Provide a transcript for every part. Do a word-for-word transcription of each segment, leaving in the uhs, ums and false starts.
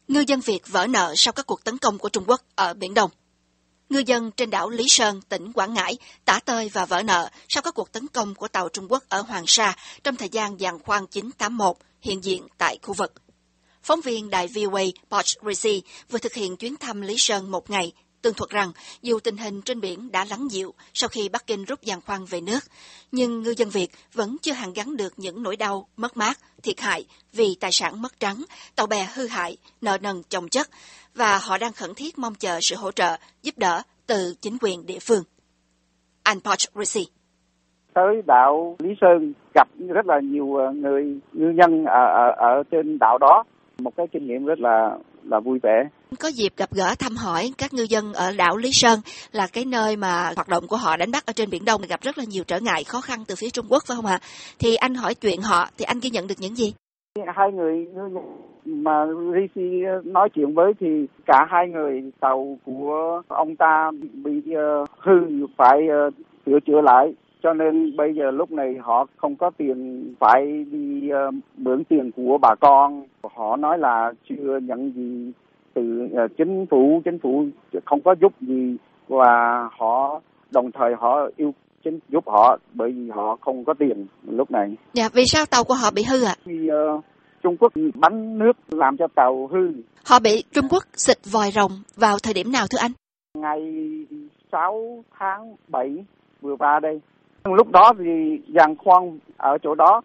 Ngư dân Việt vỡ nợ sau các cuộc tấn công của Trung Quốc ở Biển Đông. Ngư dân trên đảo Lý Sơn, tỉnh Quảng Ngãi tả tơi và vỡ nợ sau các cuộc tấn công của tàu Trung Quốc ở Hoàng Sa trong thời gian giàn khoan chín tám mốt hiện diện tại khu vực. Phóng viên đài vê o a Poch Risi vừa thực hiện chuyến thăm Lý Sơn một ngày, tường thuật rằng dù tình hình trên biển đã lắng dịu sau khi Bắc Kinh rút giàn khoan về nước, nhưng ngư dân Việt vẫn chưa hàn gắn được những nỗi đau, mất mát, thiệt hại vì tài sản mất trắng, tàu bè hư hại, nợ nần chồng chất, và họ đang khẩn thiết mong chờ sự hỗ trợ, giúp đỡ từ chính quyền địa phương. Anh Poch Risi tới đảo Lý Sơn gặp rất là nhiều người ngư dân ở, ở ở trên đảo đó, một cái kinh nghiệm rất là là vui vẻ. Có dịp gặp gỡ thăm hỏi các ngư dân ở đảo Lý Sơn, là cái nơi mà hoạt động của họ đánh bắt ở trên Biển Đông gặp rất là nhiều trở ngại khó khăn từ phía Trung Quốc, phải không ạ? Thì anh hỏi chuyện họ thì anh ghi nhận được những gì? Hai người mà Rishi nói chuyện với thì cả hai người tàu của ông ta bị uh, hư, phải uh, sửa chữa lại. Cho nên bây giờ lúc này họ không có tiền, phải đi uh, mượn tiền của bà con. Họ nói là chưa nhận gì từ uh, chính phủ, chính phủ không có giúp gì, và họ đồng thời họ yêu chính giúp họ bởi vì họ không có tiền lúc này. Dạ, vì sao tàu của họ bị hư ạ? À? Vì uh, Trung Quốc bắn nước làm cho tàu hư. Họ bị Trung Quốc xịt vòi rồng vào thời điểm nào thưa anh? Ngày sáu tháng bảy vừa qua đây. Lúc đó thì giàn khoan ở chỗ đó.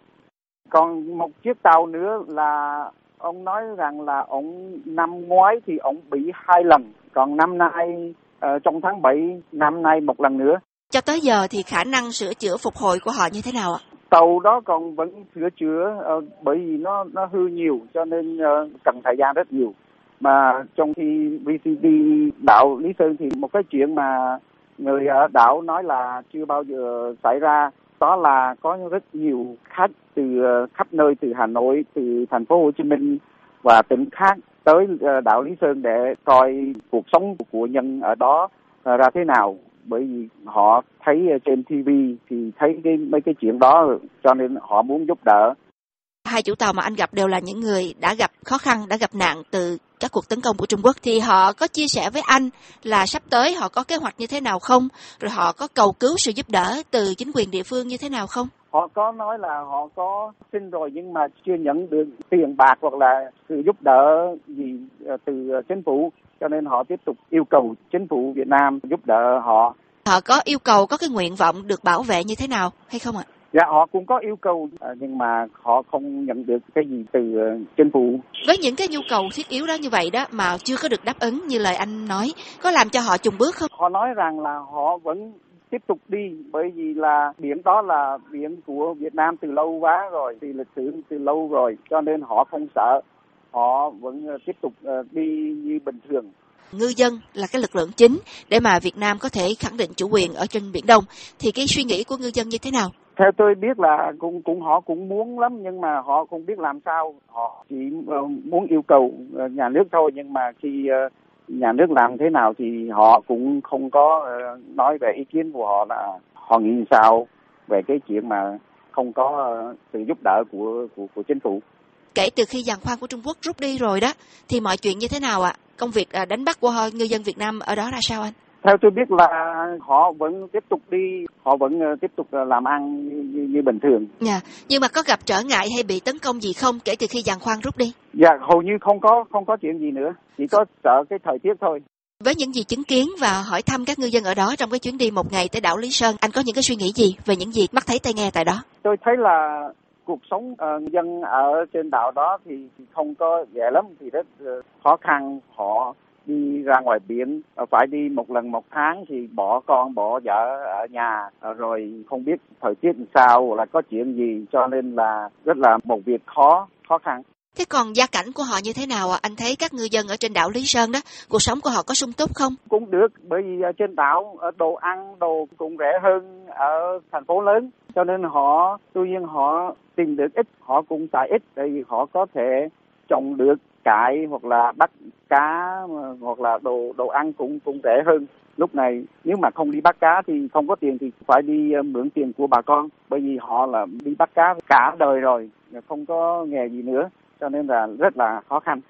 Còn một chiếc tàu nữa là ông nói rằng là ông năm ngoái thì ông bị hai lần. Còn năm nay, uh, trong tháng bảy năm nay một lần nữa. Cho tới giờ thì khả năng sửa chữa phục hồi của họ như thế nào ạ? Tàu đó còn vẫn sửa chữa uh, bởi vì nó nó hư nhiều, cho nên uh, cần thời gian rất nhiều. Mà trong khi vê xê đê đảo Lý Sơn thì một cái chuyện mà người ở đảo nói là chưa bao giờ xảy ra, đó là có rất nhiều khách từ uh, khắp nơi, từ Hà Nội, từ thành phố Hồ Chí Minh và tỉnh khác tới uh, đảo Lý Sơn để coi cuộc sống của nhân ở đó uh, ra thế nào. Bởi vì họ thấy trên ti vi thì thấy cái mấy cái chuyện đó, cho nên họ muốn giúp đỡ. Hai chủ tàu mà anh gặp đều là những người đã gặp khó khăn, đã gặp nạn từ các cuộc tấn công của Trung Quốc. Thì họ có chia sẻ với anh là sắp tới họ có kế hoạch như thế nào không? Rồi họ có cầu cứu sự giúp đỡ từ chính quyền địa phương như thế nào không? Họ có nói là họ có xin rồi nhưng mà chưa nhận được tiền bạc hoặc là sự giúp đỡ gì từ chính phủ. Cho nên họ tiếp tục yêu cầu chính phủ Việt Nam giúp đỡ họ. Họ có yêu cầu, có cái nguyện vọng được bảo vệ như thế nào hay không ạ? Dạ, họ cũng có yêu cầu nhưng mà họ không nhận được cái gì từ chính phủ. Với những cái nhu cầu thiết yếu đó như vậy đó mà chưa có được đáp ứng như lời anh nói, có làm cho họ chùn bước không? Họ nói rằng là họ vẫn tiếp tục đi bởi vì là biển đó là biển của Việt Nam từ lâu quá rồi, từ lịch sử từ lâu rồi, cho nên họ không sợ, họ vẫn tiếp tục đi như bình thường. Ngư dân là cái lực lượng chính để mà Việt Nam có thể khẳng định chủ quyền ở trên Biển Đông, thì cái suy nghĩ của ngư dân như thế nào? Theo tôi biết là cũng cũng họ cũng muốn lắm nhưng mà họ không biết làm sao, họ chỉ muốn yêu cầu nhà nước thôi, nhưng mà khi nhà nước làm thế nào thì họ cũng không có nói về ý kiến của họ là họ nghĩ sao về cái chuyện mà không có sự giúp đỡ của của, của chính phủ. Kể từ khi giàn khoan của Trung Quốc rút đi rồi đó, thì mọi chuyện như thế nào ạ? Công việc đánh bắt của ngư dân Việt Nam ở đó ra sao anh? Theo tôi biết là họ vẫn tiếp tục đi, họ vẫn tiếp tục làm ăn như, như bình thường. Dạ, nhưng mà có gặp trở ngại hay bị tấn công gì không kể từ khi giàn khoan rút đi? Dạ, hầu như không có không có chuyện gì nữa, chỉ có sợ cái thời tiết thôi. Với những gì chứng kiến và hỏi thăm các ngư dân ở đó trong cái chuyến đi một ngày tới đảo Lý Sơn, anh có những cái suy nghĩ gì về những gì mắt thấy tay nghe tại đó? Tôi thấy là cuộc sống uh, dân ở trên đảo đó thì không có dễ lắm, thì rất uh, khó khăn. Họ đi ra ngoài biển phải đi một lần một tháng thì bỏ con bỏ vợ ở nhà, rồi không biết thời tiết làm sao là có chuyện gì, cho nên là rất là một việc khó khó khăn. Thế còn gia cảnh của họ như thế nào ạ? Anh thấy các ngư dân ở trên đảo Lý Sơn đó, cuộc sống của họ có sung túc không? Cũng được, bởi vì trên đảo đồ ăn đồ cũng rẻ hơn ở thành phố lớn, cho nên họ tuy nhiên họ tìm được ít, họ cũng xài ít, tại vì họ có thể trồng được cải hoặc là bắt cá hoặc là đồ đồ ăn cũng cũng rẻ hơn. Lúc này nếu mà không đi bắt cá thì không có tiền thì phải đi mượn tiền của bà con, bởi vì họ là đi bắt cá cả đời rồi, không có nghề gì nữa, cho nên là rất là khó khăn.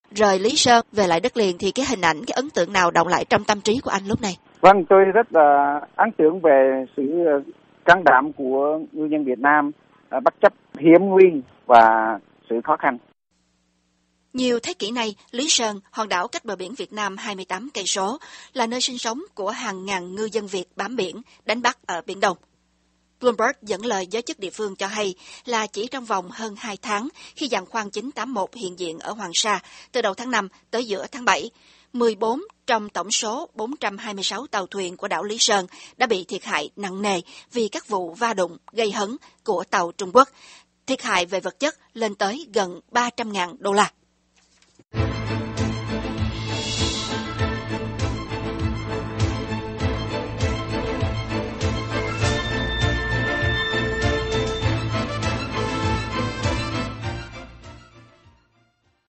rời Lý Sơn về lại đất liền thì cái hình ảnh, cái ấn tượng nào đọng lại trong tâm trí của anh lúc này? Vâng, tôi rất là ấn tượng về sự can đảm của ngư dân Việt Nam bất chấp hiểm nguy và sự khó khăn. Nhiều thế kỷ nay, Lý Sơn, hòn đảo cách bờ biển Việt Nam hai mươi tám cây số, là nơi sinh sống của hàng ngàn ngư dân Việt bám biển, đánh bắt ở Biển Đông. Bloomberg dẫn lời giới chức địa phương cho hay là chỉ trong vòng hơn hai tháng, khi giàn khoan chín tám mốt hiện diện ở Hoàng Sa từ đầu tháng năm tới giữa tháng bảy, mười bốn trong tổng số bốn trăm hai mươi sáu tàu thuyền của đảo Lý Sơn đã bị thiệt hại nặng nề vì các vụ va đụng gây hấn của tàu Trung Quốc. Thiệt hại về vật chất lên tới gần ba trăm nghìn đô la.